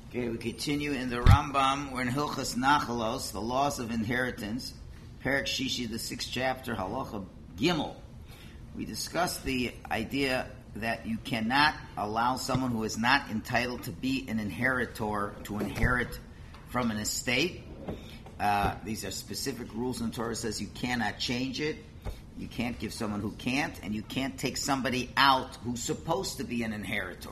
Okay, we continue in the Rambam. We're in Hilchas Nachalos, the laws of inheritance, Perek Shishi, the 6th chapter, Halacha Gimel. We discussed the idea that you cannot allow someone who is not entitled to be an inheritor to inherit from an estate. These are specific rules, and the Torah says you cannot change it. You can't give someone who can't, and you can't take somebody out who's supposed to be an inheritor.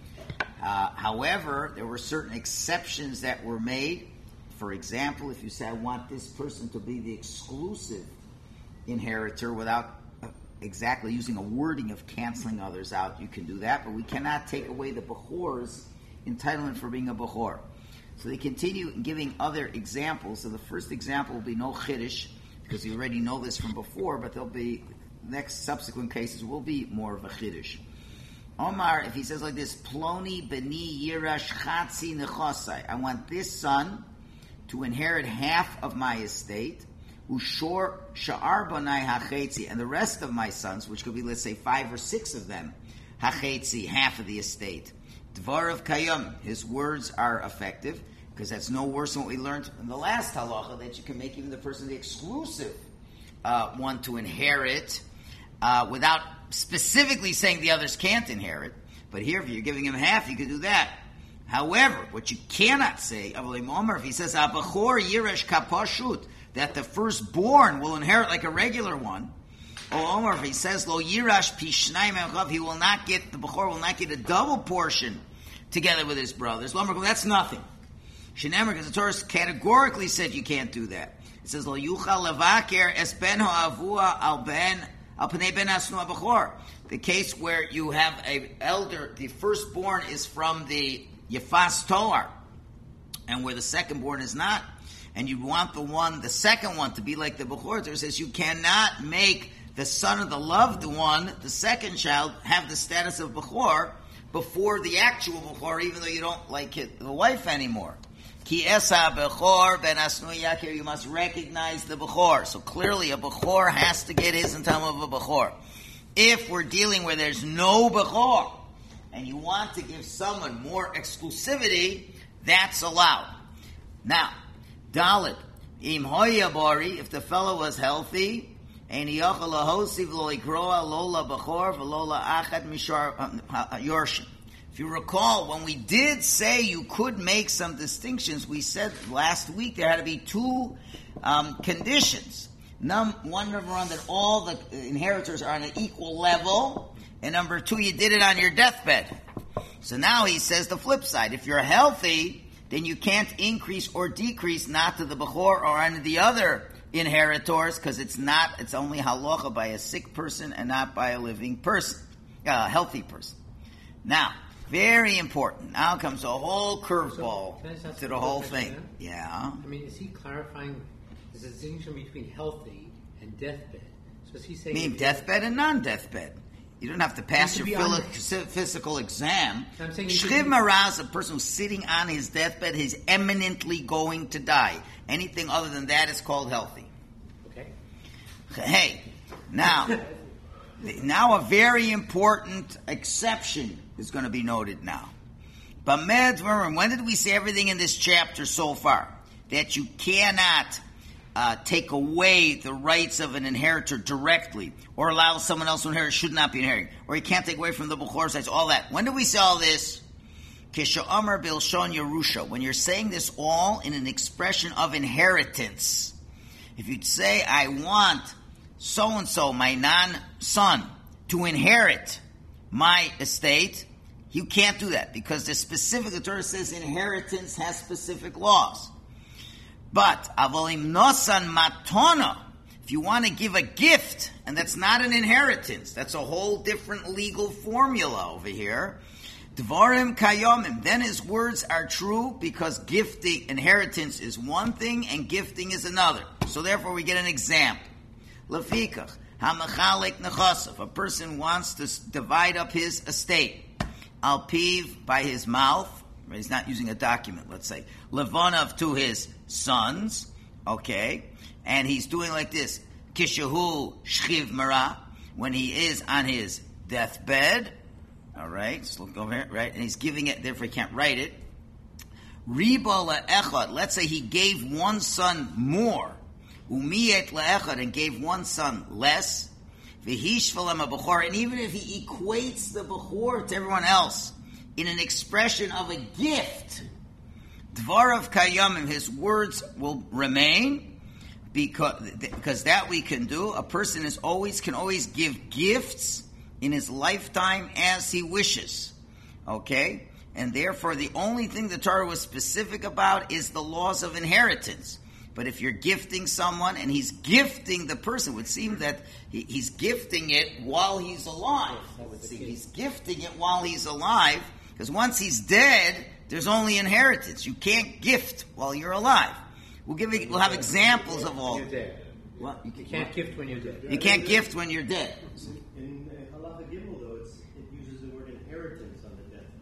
However, there were certain exceptions that were made. For example, if you say, I want this person to be the exclusive inheritor without exactly using a wording of canceling others out, you can do that, but we cannot take away the Bechor's entitlement for being a Bechor. So they continue giving other examples. So the first example will be no Chiddush, because you already know this from before, but there'll be, next subsequent cases will be more of a Chiddush. Omar, if he says like this, Ploni beni yirash chatzi nechosai, I want this son to inherit half of my estate, ushor sha'ar bonai hachetzi, and the rest of my sons, which could be, let's say, 5 or 6 of them, hachetzi, half of the estate. Dvar of kayom, his words are effective, because that's no worse than what we learned in the last halacha, that you can make even the person the exclusive one to inherit, without specifically saying the others can't inherit. But here, if you're giving him half, you can do that. However, what you cannot say, if he says, Abachor Yiresh Kapashut, that the firstborn will inherit like a regular one, or Omar, if he says, Lo Yirash Pishnayim Echav, he will not get, the Bechor will not get a double portion together with his brothers. That's nothing. Shenemar, because the Torah categorically said you can't do that. It says, Lo Yuchal Levaker Es Ben Ho'avua Al Ben Al Pnei Ben Asnu Abachor. The case where you have an elder, the firstborn is from the Yefas Toar, and where the secondborn is not, and you want the second one to be like the Bechor. It says you cannot make the son of the loved one, the second child, have the status of Bechor before the actual Bechor, even though you don't like it, the wife anymore. Ki esa Bechor ben Asnu Yakir, you must recognize the Bechor. So clearly a Bechor has to get his entitlement of a Bechor. If we're dealing where there's no Bechor, and you want to give someone more exclusivity, that's allowed. Now, Dalit, im hoya bari, if the fellow was healthy, and yochel lahosiv lo ikroa lola bechor v'lola achad mishar yorshim. If you recall, when we did say you could make some distinctions, we said last week there had to be 2 conditions. One, number 1, that all the inheritors are on an equal level, and number 2, you did it on your deathbed. So now he says the flip side. If you're healthy, then you can't increase or decrease not to the Bechor or any of the other inheritors, because it's only halacha by a sick person and not by a living person, a healthy person. Now, very important. Now comes a whole curveball to the whole thing. Yeah. I mean, is he clarifying the distinction between healthy and deathbed? So is he saying... mean deathbed and non-deathbed. You don't have to pass your physical exam. Shchiv Maraz, a person who's sitting on his deathbed, he's eminently going to die. Anything other than that is called healthy. Okay. Hey, now a very important exception is going to be noted now. But when did we say everything in this chapter so far? That you cannot take away the rights of an inheritor directly, or allow someone else to inherit should not be inherited, or you can't take away from the Bechor's rights, all that. When did we say all this? Kisha'amar Bilshon Yerusha, when you're saying this all in an expression of inheritance. If you'd say, I want so-and-so, my non-son, to inherit my estate, you can't do that, because the Torah says inheritance has specific laws. But avolim nosan matona, if you want to give a gift, and that's not an inheritance, that's a whole different legal formula over here. Dvarim kayomim, then his words are true, because gifting, inheritance is one thing, and gifting is another. So therefore we get an example. Lefikach, hamachalek nechasav, a person wants to divide up his estate. Alpiv, by his mouth, he's not using a document, let's say. Levanav, to his sons, okay, and he's doing like this, Kishahu Shchiv Mara, when he is on his deathbed, all right, so look over here, right, and he's giving it, therefore he can't write it. Riba le'echad, let's say he gave one son more, umiyet le'echad, and gave one son less, v'hishvalem a-bechor, and even if he equates the bechor to everyone else in an expression of a gift, dvarav kayamim, his words will remain, because that we can do. A person can always give gifts in his lifetime as he wishes. Okay? And therefore, the only thing the Torah was specific about is the laws of inheritance. But if you're gifting someone and he's gifting the person, it would seem that he's gifting it while he's alive. He's gifting it while he's alive, because once he's dead, there's only inheritance. You can't gift while you're alive. We'll have examples of all. You're dead. What? You can't gift when you're dead. You can't gift when you're dead. In Halacha Gimel, though, it uses the word inheritance on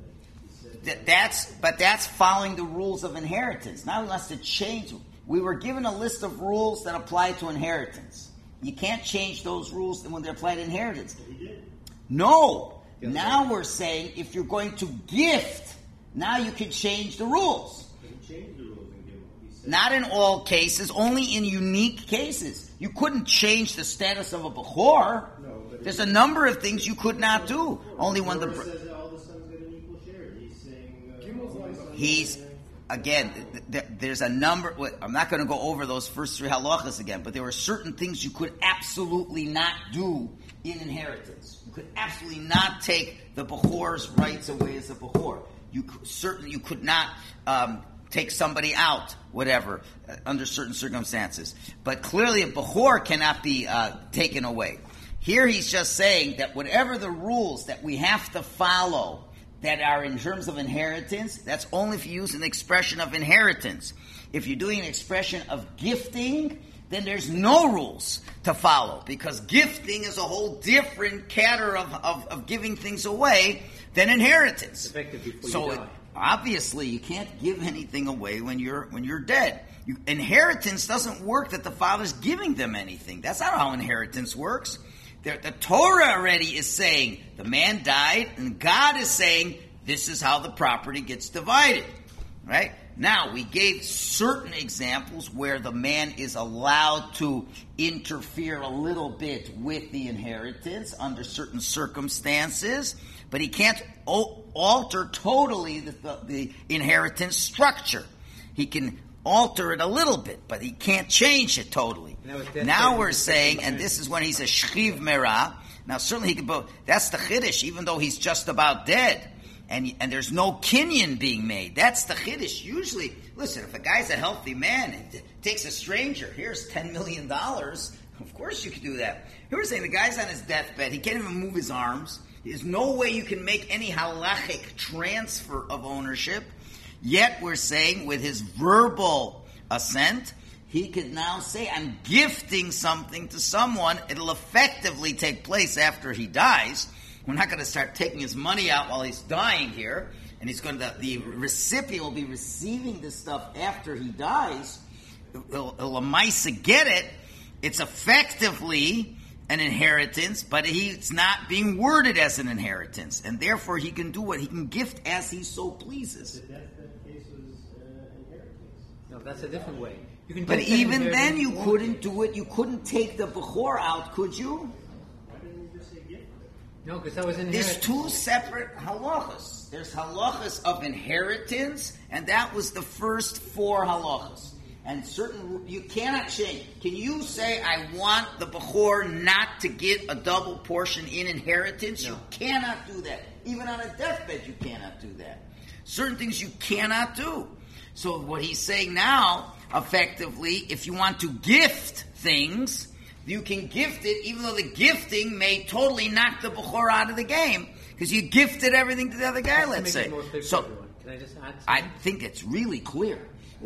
the deathbed. That's following the rules of inheritance. Now he wants to change. We were given a list of rules that apply to inheritance. You can't change those rules when they apply to inheritance. But he did. No. Now we're saying if you're going to gift, now you can change the rules. But he changed the rules in Gimel. He said, Not in all cases, only in unique cases. You couldn't change the status of a Bechor. No, but There's a number of things you could not do. Only when Torah says that all the sons get an equal share. He's saying... there's a number. I'm not going to go over those first three halachas again, but there were certain things you could absolutely not do in inheritance. You could absolutely not take the Bechor's rights away as a Bechor. You could not take somebody out, whatever, under certain circumstances. But clearly a Bechor cannot be taken away. Here he's just saying that whatever the rules that we have to follow that are in terms of inheritance, that's only if you use an expression of inheritance. If you're doing an expression of gifting, then there's no rules to follow, because gifting is a whole different category of giving things away than inheritance. Effective before So you die. obviously you can't give anything away when you're dead. Inheritance doesn't work that the father's giving them anything. That's not how inheritance works. The Torah already is saying the man died, and God is saying this is how the property gets divided. Right? Now, we gave certain examples where the man is allowed to interfere a little bit with the inheritance under certain circumstances, but he can't alter totally the inheritance structure. He can alter it a little bit, but he can't change it totally. Now we're saying, and this is when he's a shchiv merah. Now certainly he can. That's the chiddush, even though he's just about dead, and there's no kinyan being made. That's the chiddush. Usually, listen, if a guy's a healthy man and takes a stranger, here's $10 million. Of course you can do that. Here we're saying the guy's on his deathbed. He can't even move his arms. There's no way you can make any halachic transfer of ownership. Yet we're saying with his verbal assent, he could now say, I'm gifting something to someone. It'll effectively take place after he dies. We're not going to start taking his money out while he's dying here. And the recipient will be receiving this stuff after he dies. He'll get it. It's effectively an inheritance, but it's not being worded as an inheritance. And therefore he can do what he can gift as he so pleases. The deathbed case was inheritance. No, that's a different way. You can But take that even then inheritance you forward. couldn't do it. You couldn't take the Bechor out, could you? Why didn't you just say gift? No, because that was There's inheritance. two separate halachas. There's halachas of inheritance, and that was the first four halachas. And you cannot change. Can you say, I want the Bechor not to get a double portion in inheritance? No. You cannot do that. Even on a deathbed, you cannot do that. Certain things you cannot do. So what he's saying now, effectively, if you want to gift things, you can gift it, even though the gifting may totally knock the Bechor out of the game, because you gifted everything to the other guy, To let's make say. it more clear for So everyone. Can I just add I something? think it's really clear.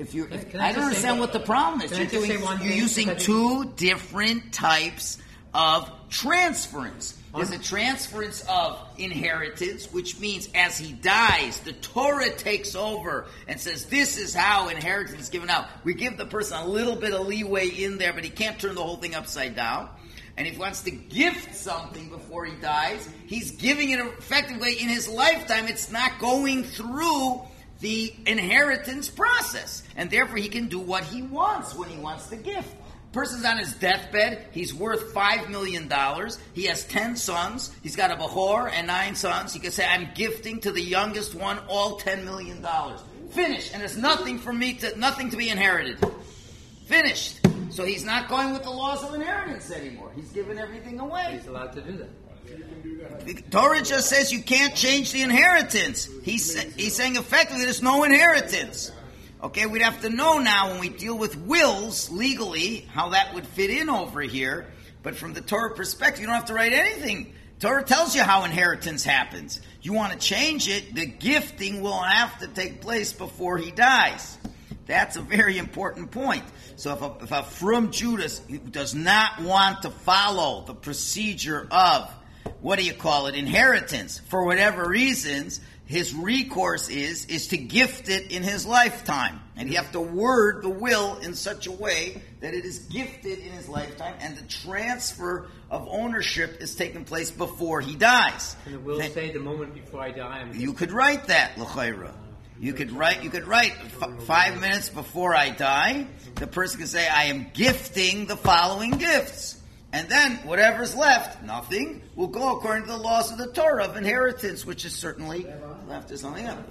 Can I I don't just understand say- what the problem is. Can I just say one You're thing? using Because I two different types of transference. There's a transference of inheritance, which means as he dies, the Torah takes over and says, this is how inheritance is given out. We give the person a little bit of leeway in there, but he can't turn the whole thing upside down. And if he wants to gift something before he dies, he's giving it effectively in his lifetime. It's not going through the inheritance process. And therefore he can do what he wants when he wants the gift. Person's on his deathbed, he's worth $5 million, he has 10 sons, he's got a Bahor and 9 sons. He can say, I'm gifting to the youngest one all $10 million. Finished. And there's nothing to be inherited. Finished. So he's not going with the laws of inheritance anymore. He's given everything away. He's allowed to do that. The Torah just says you can't change the inheritance. He's saying effectively there's no inheritance. Okay, we'd have to know now when we deal with wills legally how that would fit in over here. But from the Torah perspective, you don't have to write anything. Torah tells you how inheritance happens. You want to change it, the gifting will have to take place before he dies. That's a very important point. So if a frum Judas does not want to follow the procedure of, inheritance, for whatever reasons, his recourse is to gift it in his lifetime. And you have to word the will in such a way that it is gifted in his lifetime and the transfer of ownership is taking place before he dies. And the will say the moment before I die. You could write that, l'chayra. You could write 5 minutes before I die, the person can say, I am gifting the following gifts. And then whatever's left, nothing, will go according to the laws of the Torah of inheritance, which is certainly left as something else.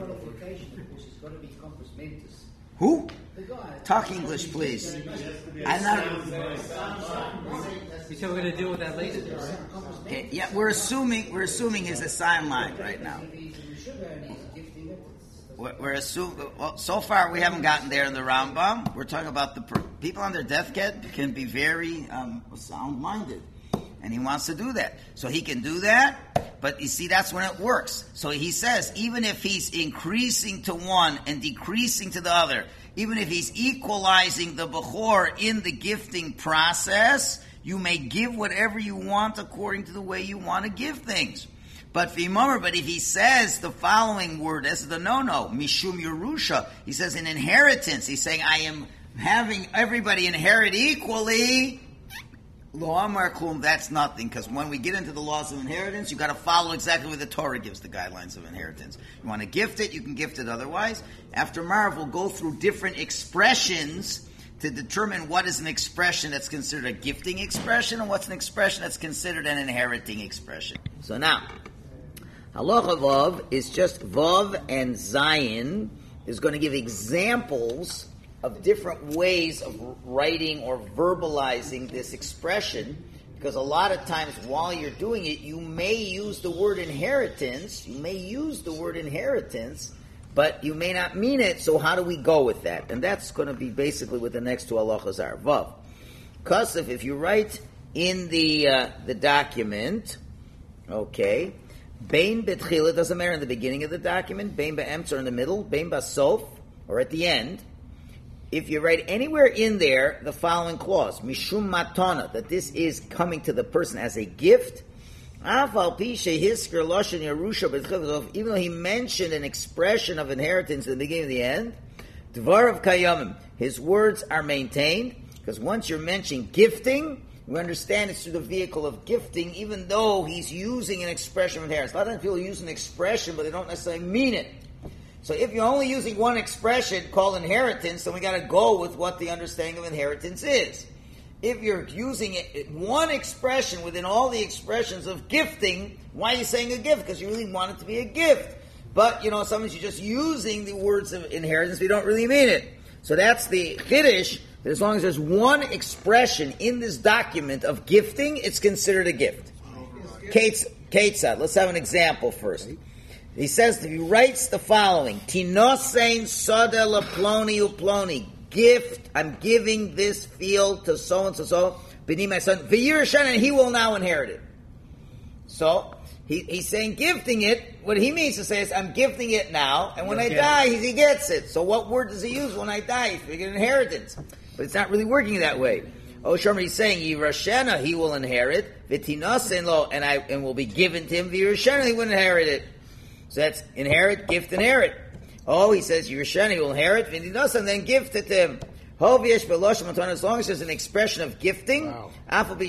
Who? Talk English, please. I'm not. We said we're going to deal with that later, right? Okay, yeah, we're assuming he's a sign line right now. We're assuming. Well, so far we haven't gotten there in the Rambam. We're talking about the people on their deathbed can be very sound-minded, and he wants to do that. So he can do that, but you see, that's when it works. So he says, even if he's increasing to one and decreasing to the other, even if he's equalizing the Bechor in the gifting process, you may give whatever you want according to the way you want to give things. But if he says the following word, this is the no-no, Mishum Yerusha, he says in inheritance, he's saying, I am having everybody inherit equally, Lo Amar Klum, that's nothing, because when we get into the laws of inheritance, you've got to follow exactly what the Torah gives the guidelines of inheritance. You want to gift it, you can gift it otherwise. After Marav, we'll go through different expressions to determine what is an expression that's considered a gifting expression and what's an expression that's considered an inheriting expression. So now, Halacha Vav is just Vav and Zayin is going to give examples of different ways of writing or verbalizing this expression, because a lot of times while you're doing it, you may use the word inheritance, but you may not mean it, so how do we go with that? And that's going to be basically what the next two halachas are. Vav. Kasef, if you write in the document, okay, Bein betchila, doesn't matter in the beginning of the document, Bein be'emtz or in the middle, Bein basof, or at the end. If you write anywhere in there the following clause, Mishum matana, that this is coming to the person as a gift, even though he mentioned an expression of inheritance in the beginning and the end, Dvarav kayamim, his words are maintained, because once you're mentioning gifting, we understand it's through the vehicle of gifting, even though he's using an expression of inheritance. A lot of times people use an expression, but they don't necessarily mean it. So if you're only using one expression called inheritance, then we got to go with what the understanding of inheritance is. If you're using one expression within all the expressions of gifting, why are you saying a gift? Because you really want it to be a gift. But, sometimes you're just using the words of inheritance, but you don't really mean it. So that's the chiddush. As long as there's one expression in this document of gifting, it's considered a gift. Ketzad, let's have an example first. He says, he writes the following, Tinosein Sada Ploni Uploni, gift, I'm giving this field to so-and-so, B'ni my son, V'yirashan, and he will now inherit it. So, he's saying gifting it, what he means to say is, I'm gifting it now, and when I die, he gets it. So what word does he use when I die? He's going to get inheritance. But it's not really working that way. Shomer, he's saying, Yirashena, he will inherit, V'tinasen lo, and will be given to him, V'yirashena, he will inherit it. So that's inherit, gift, inherit. He says, Yirashena, he will inherit, V'tinasen, and then gift it to him. As long as there's an expression of gifting, even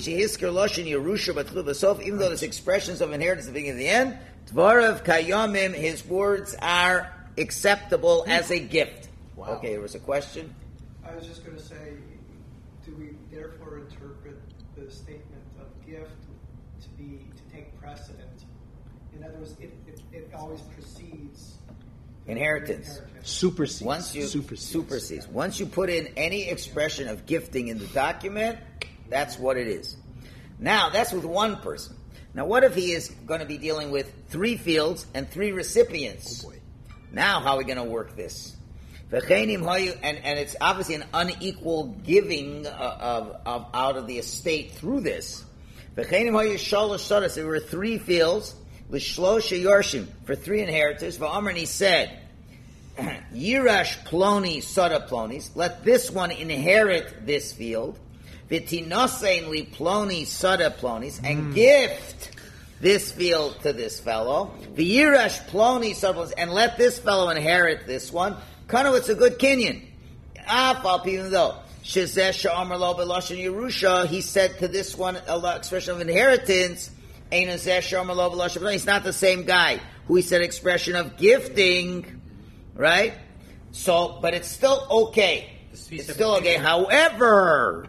though there's expressions of inheritance at the beginning and the end, Dvarav Kayamim, his words are acceptable as a gift. Wow. Okay, there was a question? I was just going to say, do we therefore interpret the statement of gift to take precedent? In other words, it always precedes Inheritance. Supersedes. Supersedes. Once you put in any expression of gifting in the document, that's what it is. Now, that's with one person. Now, what if he is going to be dealing with 3 fields and 3 recipients? Oh boy. Now, how are we going to work this? And it's obviously an unequal giving of out of the estate through this. There were 3 fields, l'shlosha yorshim, for 3 inheritors. V'amar, and he said, Yirash ploni sada plonis, let this one inherit this field. V'tinosein li ploni sada plonis, and gift this field to this fellow. V'yirash ploni sada plonis, and let this fellow inherit this one. Kind of, it's a good kinyan. Even though Shezeh Sha'amar Lo B'Lashon Yerusha, he said to this one expression of inheritance, Ein Zeh Sha'amar Lo B'Lashon, he's not the same guy who he said expression of gifting, right? So, but it's still okay. It's still okay. However,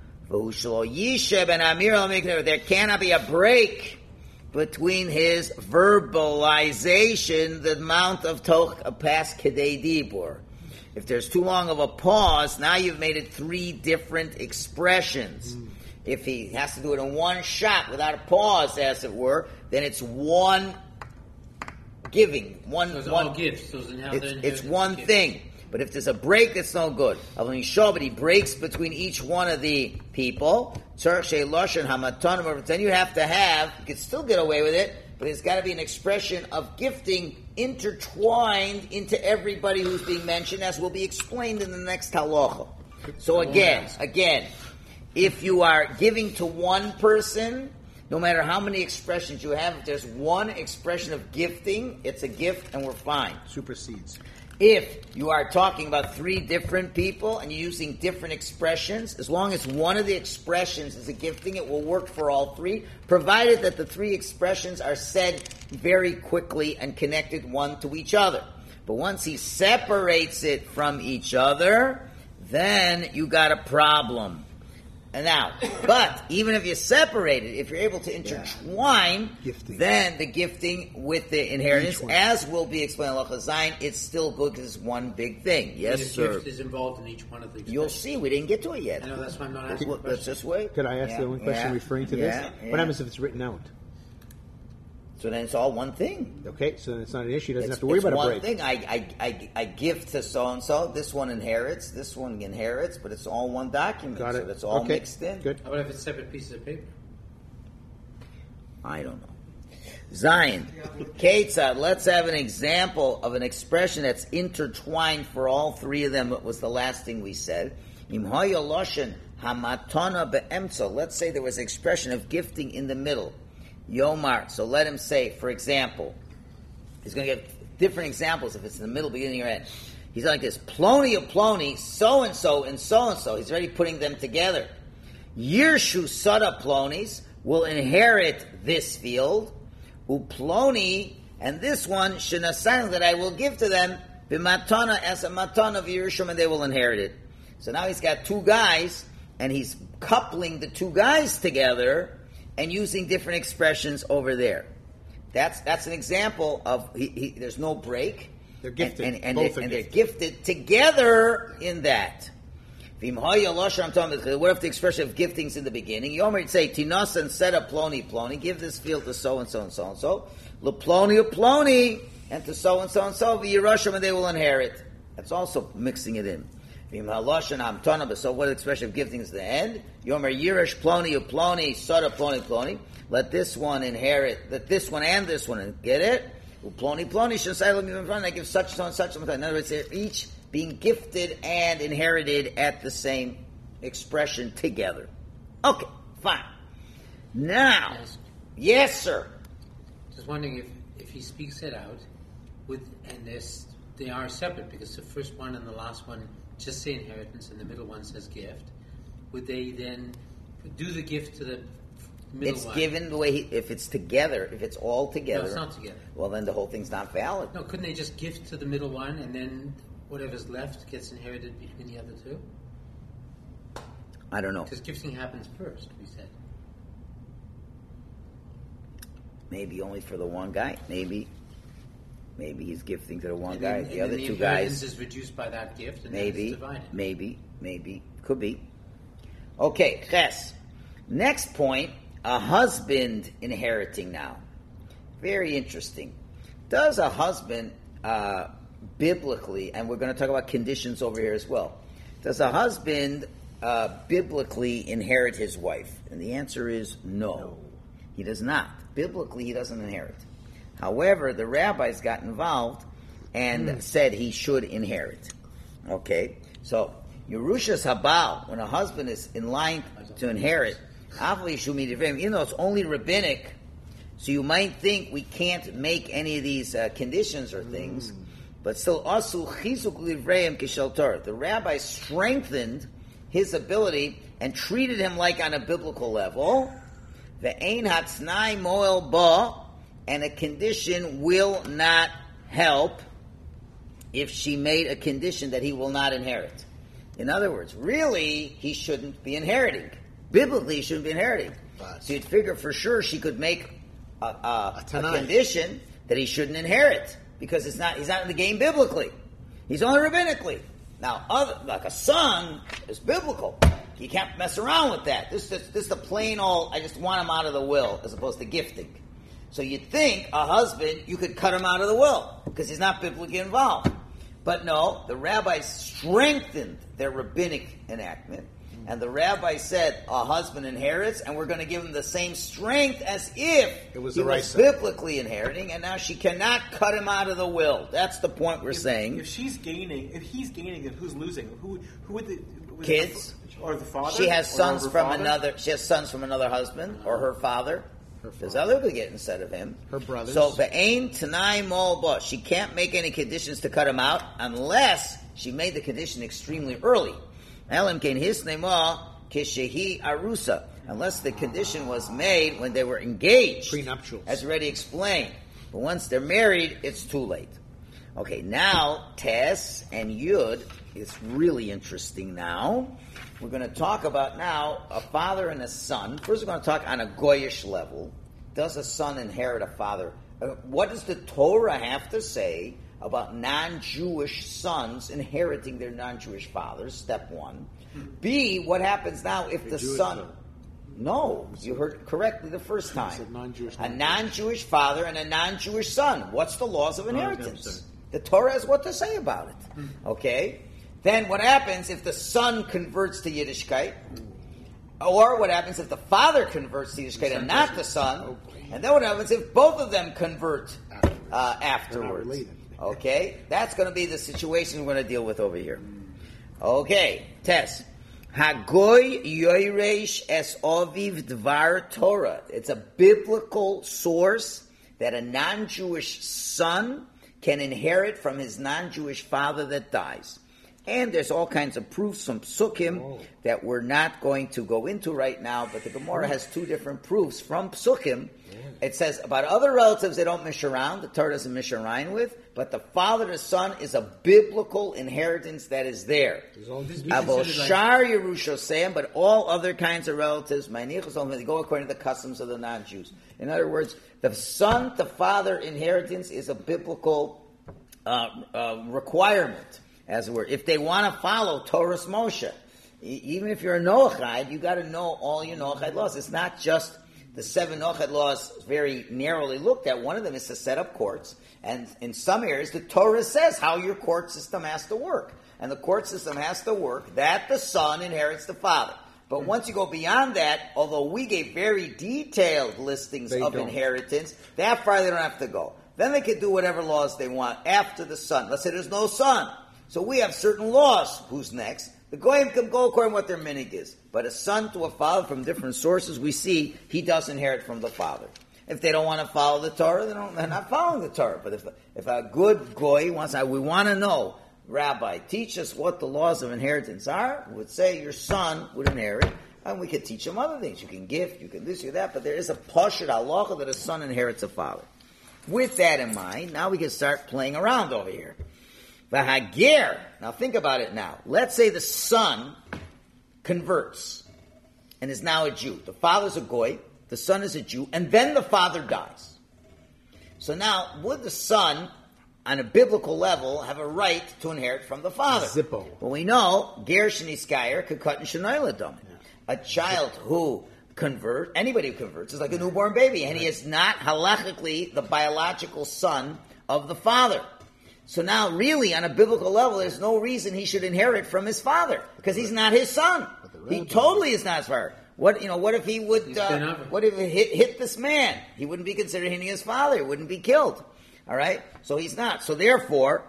there cannot be a break between his verbalization, the amount of toch past kedei dibur. If there's too long of a pause, now you've made it 3 different expressions. If he has to do it in one shot without a pause, as it were, then it's one giving. One gifts. It's one thing. But if there's a break, it's no good. But he breaks between each one of the people. Then you have to have, you can still get away with it, but there's got to be an expression of gifting intertwined into everybody who's being mentioned, as will be explained in the next halacha. So again, if you are giving to one person, no matter how many expressions you have, if there's one expression of gifting, it's a gift and we're fine. Supersedes. If you are talking about 3 different people and you're using different expressions, as long as one of the expressions is a gifting, it will work for all 3, provided that the 3 expressions are said very quickly and connected one to each other. But once he separates it from each other, then you got a problem. And now, but even if you separate it, if you're able to intertwine, then the gifting with the inheritance, as will be explained in Halacha Zayin, it's still good because it's one big thing. Yes, the sir. gift is involved in each one of the expressions. You'll see, we didn't get to it yet. I know, that's why I'm not asking the question. Let's just wait. Could I ask the only question referring to this? What happens if it's written out? So then it's all one thing. Okay, so then it's not an issue. He doesn't have to worry about a break. It's one thing. I give to so-and-so. This one inherits. This one inherits. But it's all one document. Got it. So it's all mixed in. Good. How about if it's separate pieces of paper? I don't know. Zion. Ketzad, let's have an example of an expression that's intertwined for all 3 of them. It was the last thing we said. Im haya loshen hamatana be'emtza. Let's say there was an expression of gifting in the middle. Yomar. So let him say, for example, he's going to give different examples if it's in the middle, beginning, or end. He's like this: Ploni of Ploni, so and so and so and so. He's already putting them together. Yirshu Sada Plonis will inherit this field. Uploni, and this one Shinasan that I will give to them b'matana as a matana of Yerushim, and they will inherit it. So now he's got 2 guys, and he's coupling the 2 guys together and using different expressions over there. That's an example of there's no break. They're gifted. And they're gifted together in that. What if the expression of gifting is in the beginning? You already say, Tinas and set up Ploni, Ploni, give this field to so-and-so and so-and-so. Ploni of Ploni, and to so-and-so and so, Yerushim, and they will inherit. That's also mixing it in. So what expression of gifting is the end? Yomer Yirish Ploni of Ploni, Sada Ploni Ploni. Let this one inherit, let this one and this one get it. Ploni Ploni, Shasailam even front, I give such and such. In other words, they're each being gifted and inherited at the same expression together. Okay, fine. Now, yes, sir. Just wondering if he speaks it out, they are separate because the first one and the last one just say inheritance and the middle one says gift. Would they then do the gift to the it's given the way if it's together, if it's all together. No, it's not together. Well, then the whole thing's not valid. No, couldn't they just gift to the middle one, and then whatever's left gets inherited between the other two? I don't know. Because gifting happens first, we said. Maybe only for the one guy. Maybe he's gifting to the one guy. Then, the other the two guys is reduced by that gift, and maybe, then it's divided. maybe could be. Okay, Ches. Next point: a husband inheriting now. Very interesting. Does a husband biblically, and we're going to talk about conditions over here as well. Does a husband biblically inherit his wife? And the answer is no. He does not. Biblically, he doesn't inherit. However, the rabbis got involved and said he should inherit. Okay? So, Yerushas Habal, when a husband is in line to inherit, even though it's only rabbinic, so you might think we can't make any of these conditions or things, but still, the rabbi strengthened his ability and treated him like on a biblical level. And a condition will not help if she made a condition that he will not inherit. In other words, really, he shouldn't be inheriting. Biblically, he shouldn't be inheriting. So you'd figure for sure she could make a condition that he shouldn't inherit because he's not in the game biblically. He's only rabbinically. Now, like a son is biblical. You can't mess around with that. This is the plain old, I just want him out of the will, as opposed to gifting. So you'd think a husband, you could cut him out of the will, because he's not biblically involved. But no, the rabbis strengthened their rabbinic enactment, and the rabbi said a husband inherits, and we're going to give him the same strength as if he was biblically inheriting, and now she cannot cut him out of the will. That's the point we're saying. If he's gaining, then who's losing? Who would the kids? Or the father? She has sons from another. She has sons from another husband, or her father. There's other people get instead of him. Her brothers. So ve'ein tanai mol. She can't make any conditions to cut him out unless she made the condition extremely early. Elam kein hisnei kishehi arusa. Unless the condition was made when they were engaged, prenuptials, as already explained. But once they're married, it's too late. Okay, now Tes and Yud. It's really interesting now. We're going to talk about now a father and a son. First, we're going to talk on a goyish level. Does a son inherit a father? What does the Torah have to say about non-Jewish sons inheriting their non-Jewish fathers? Step one. B, what happens now if the son... Though. No, you heard correctly the first time. A non-Jewish father and a non-Jewish son. What's the laws of inheritance? The Torah has what to say about it. Okay? Then what happens if the son converts to Yiddishkeit? Or what happens if the father converts to Yiddishkeit and not the son? And then what happens if both of them convert afterwards? Okay? That's going to be the situation we're going to deal with over here. Okay, Tess. Hagoy yoiresh es oviv dvar Torah. It's a biblical source that a non-Jewish son can inherit from his non-Jewish father that dies. And there's all kinds of proofs from Psukim that we're not going to go into right now, but the Gemara has two different proofs from Psukim. It says about other relatives they don't mish around, the Torah doesn't mish around with, but the father to son is a biblical inheritance that is there. Aboshar Yerushosayim, but all other kinds of relatives, they go according to the customs of the non-Jews. In other words, the son to father inheritance is a biblical requirement. As it were, if they want to follow Torah's Moshe, even if you're a Noachide, you got to know all your Noachide laws. It's not just the 7 Noachide laws very narrowly looked at. One of them is to set up courts, and in some areas the Torah says how your court system has to work, and the court system has to work that the son inherits the father. But once you go beyond that, although we gave very detailed listings of inheritance, that far they don't have to go. Then they can do whatever laws they want after the son. Let's say there's no son. So we have certain laws. Who's next? The Goyim can go according to what their minig is. But a son to a father from different sources, we see he does inherit from the father. If they don't want to follow the Torah, they're not following the Torah. But if a good Goy wants to, we want to know, Rabbi, teach us what the laws of inheritance are, we would say your son would inherit. And we could teach him other things. You can gift, you can this, you that, but there is a pashut halacha that a son inherits a father. With that in mind, now we can start playing around over here. V'hager. Now think about it now. Let's say the son converts and is now a Jew. The father's a goy, the son is a Jew, and then the father dies. So now, would the son, on a biblical level, have a right to inherit from the father? Zippo. Well, we know ger sheniskayer could cut in shenayla dam. A child who anybody who converts is like a newborn baby, and he is not halachically the biological son of the father. So now, really, on a biblical level, there's no reason he should inherit from his father because he's not his son. He totally is not his father. What if he would? What if he hit this man? He wouldn't be considered hitting his father. He wouldn't be killed. All right. So he's not. So therefore,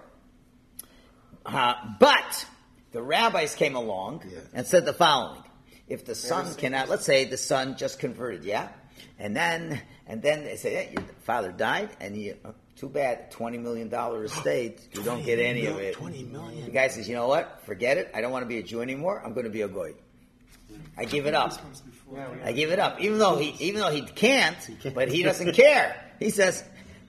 but the rabbis came along and said the following: if the son cannot, let's say the son just converted, and then they say, hey, your father died, and you. Too bad, $20 million estate, you don't get any of it. $20 million. The guy says, you know what? Forget it. I don't want to be a Jew anymore. I'm going to be a goy. I give it up. I give it up. Even though he can't, but he doesn't care. He says,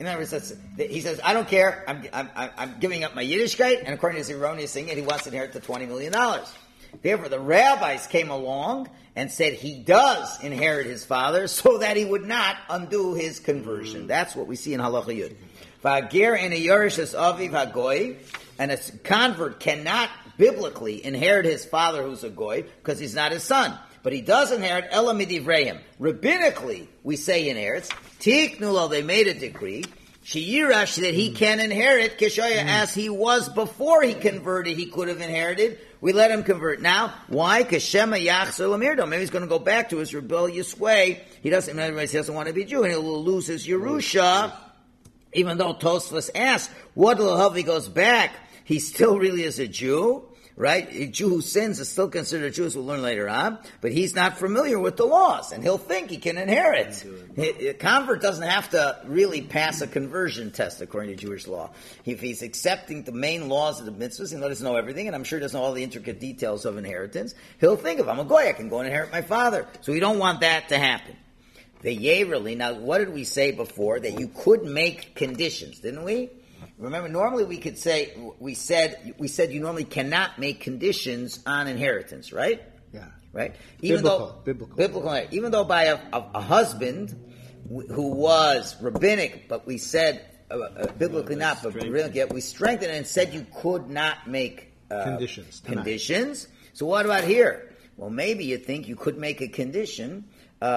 I don't care. I'm giving up my Yiddishkeit, and according to his erroneous thing, he wants to inherit the $20 million. Therefore, the rabbis came along and said he does inherit his father so that he would not undo his conversion. That's what we see in Halacha Yud. V'ager in a yorish as aviv hagoy, and a convert cannot biblically inherit his father who's a goy because he's not his son. But he does inherit ela midivrayim. Rabbinically, we say he inherits. Tiknulo, they made a decree. Sheyirash, that he can inherit Kishaya as he was before he converted, he could have inherited. We let him convert. Now, why? Kashema Yachzer Lamirdo. Maybe he's going to go back to his rebellious way. He doesn't want to be Jew, and he'll lose his Yerusha. Even though Tosfos asks, what if he goes back? He still really is a Jew, right? A Jew who sins is still considered a Jew, as we'll learn later on, but he's not familiar with the laws, and he'll think he can inherit. A convert doesn't have to really pass a conversion test according to Jewish law. If he's accepting the main laws of the mitzvahs, he doesn't know everything, and I'm sure he doesn't know all the intricate details of inheritance, he'll think, if I'm a goy, I can go and inherit my father. So we don't want that to happen. The Yeverly, now what did we say before? That you could make conditions, didn't we? Remember, normally we said you normally cannot make conditions on inheritance, right? Yeah. Right? Biblical. Even though by a husband who was rabbinic, but we said biblically not, but we strengthened it and said you could not make conditions. So what about here? Well, maybe you think you could make a condition.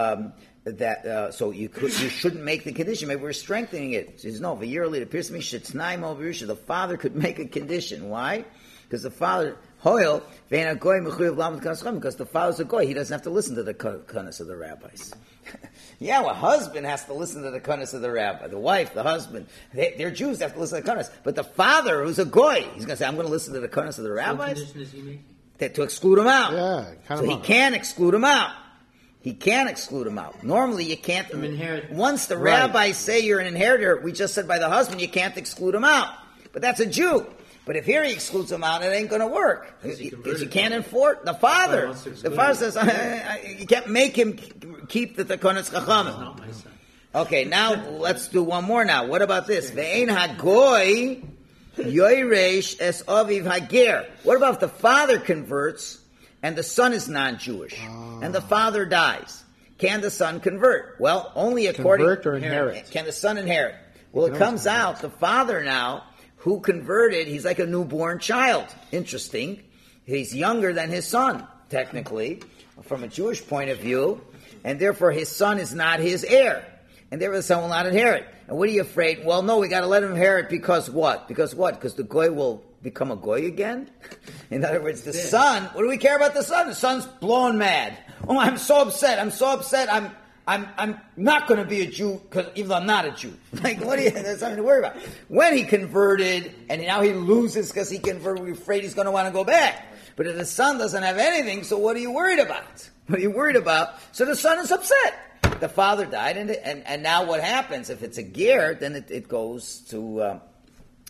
So you shouldn't make the condition. Maybe we're strengthening it. He says, no, the year later, appears to me, the father could make a condition. Why? Because the father, because the father's a goy, he doesn't have to listen to the kanas of the rabbis. A husband has to listen to the kanas of the rabbi. The wife, the husband, they're Jews, they have to listen to the kanas. But the father, who's a goy, he's going to say, I'm going to listen to the kanas of the rabbis. What condition is he making? To exclude him out. Yeah, he can't exclude him out. He can't exclude him out. Normally, you can't. Once the rabbis say you're an inheritor, we just said by the husband, you can't exclude him out. But that's a Jew. But if here he excludes him out, it ain't going to work. Because you can't enforce the father. The father says, you can't make him keep the Takonas Chachamim. Okay, now let's do one more now. What about this? Ve'ein hagoy yoiresh es aviv hager. What about if the father converts and the son is non-Jewish, and the father dies? Can the son convert? Well, only according... Convert or inherit? Can the son inherit? Well, it comes out, the father now, who converted, he's like a newborn child. Interesting. He's younger than his son, technically, from a Jewish point of view, and therefore his son is not his heir. And therefore the son will not inherit. And what are you afraid? Well, no, we got to let him inherit because what? Because what? Because the goy will become a goy again? In other words, the son, what do we care about the son? The son's blown mad. Oh, I'm so upset. I'm not going to be a Jew, even though I'm not a Jew. Like, there's something to worry about. When he converted, and now he loses because he converted, we're afraid he's going to want to go back. But if the son doesn't have anything, so what are you worried about? What are you worried about? So the son is upset. The father died, and now what happens? If it's a ger, then it goes to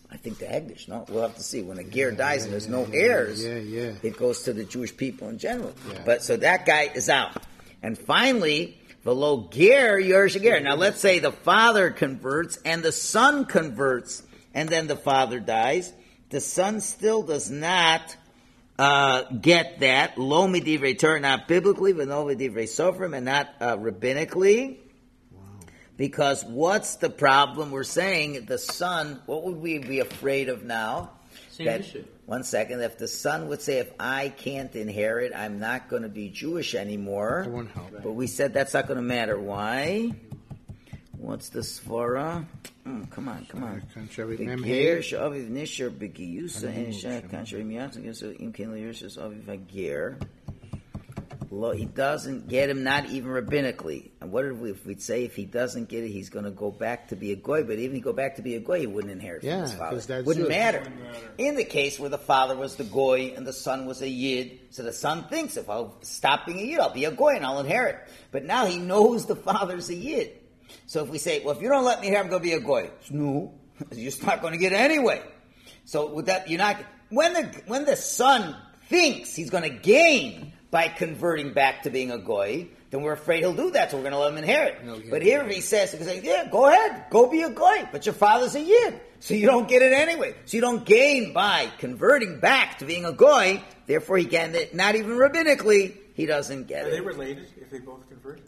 I think the Hegdish, no? We'll have to see. When a ger dies and there's no heirs, yeah. it goes to the Jewish people in general. Yeah. But so that guy is out. And finally, v'lo ger yorish ger. Now let's say the father converts and the son converts, and then the father dies. The son still does not get that. Lo midivrei Torah, not biblically, but no midivrei sofrim, and not rabbinically. Because what's the problem? We're saying the son, what would we be afraid of now? Same issue. 1 second. If the son would say, if I can't inherit, I'm not going to be Jewish anymore. It won't help. But we said that's not going to matter. Why? What's the svara? Come on. Beger she'aviv nisher begiyusa enisha kansher imyatz giyusa im ken liyushas aviv hager. He doesn't get him, not even rabbinically. And what if we'd say if he doesn't get it, he's going to go back to be a goy? But even if he go back to be a goy, he wouldn't inherit from his father. Wouldn't matter. In the case where the father was the goy and the son was a yid, so the son thinks, if I'll stop being a yid, I'll be a goy and I'll inherit. But now he knows the father's a yid. So if we say, well, if you don't let me inherit, I'm going to be a goy. No, you're just not going to get it anyway. So with that, you're not. When the son thinks he's going to gain by converting back to being a goy, then we're afraid he'll do that, so we're going to let him inherit. But here he says, yeah, go ahead, go be a goy, but your father's a yid, so you don't get it anyway. So you don't gain by converting back to being a goy, therefore he can, not even rabbinically, he doesn't get it. Are they related if they both convert?